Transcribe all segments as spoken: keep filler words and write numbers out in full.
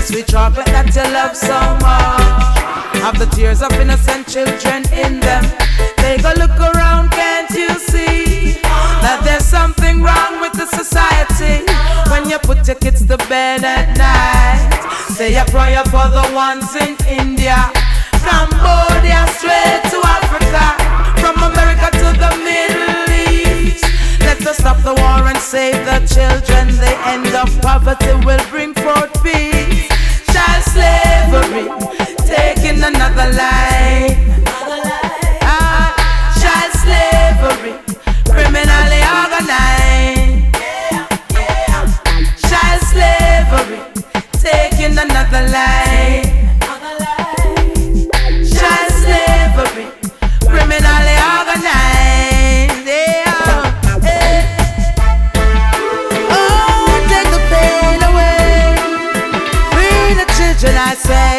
sweet chocolate that you love so much. Have the tears of innocent children in them. Take a look around, can't you see that there's something wrong with the society? When you put your kids to bed at night, say a prayer for the ones in India, Cambodia, straight to Africa, from America to the Middle East. Let us stop the war and save the children. The end of poverty will bring forth peace. Child slavery, taking another life. Ah, child slavery, criminally organized. Child slavery, taking another life. Child slavery, criminally organized. Yeah. Oh, take the pain away, free the children, I say.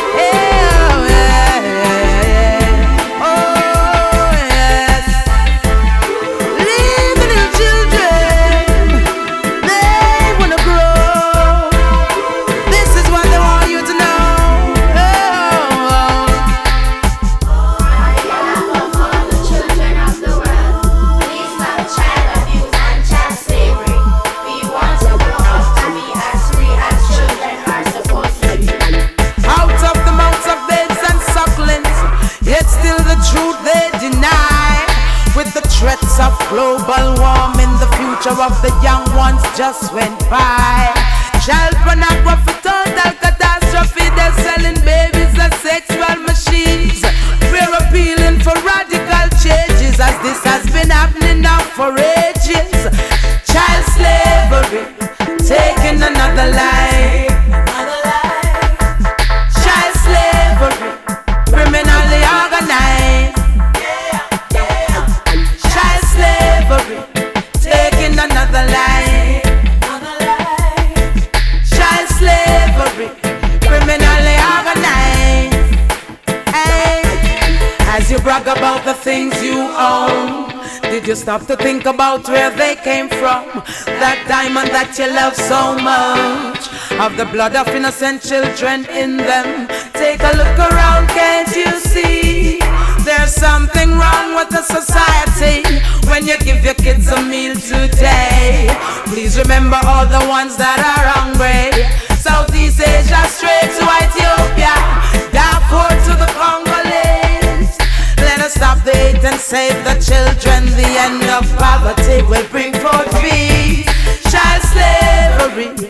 Threats of global warming, the future of the young ones just went by. Child pornography, total catastrophe. They're selling babies as sexual machines. We're appealing for radical changes, as this has been happening now for ages. Child slavery, taking another life. Child slavery, criminally organized. Taking another life. Child slavery, criminally organized. Hey, as you brag about the things you own, did you stop to think about where they came from? That diamond that you love so much, of the blood of innocent children in them. Take a look around, can't you see? There's something wrong with the society. When you give your kids a meal today, please remember all the ones that are hungry. Southeast Asia, straight to Ethiopia, Darfur to the Congolese. Let us stop the hate and save the children. The end of poverty will bring forth peace. Child slavery,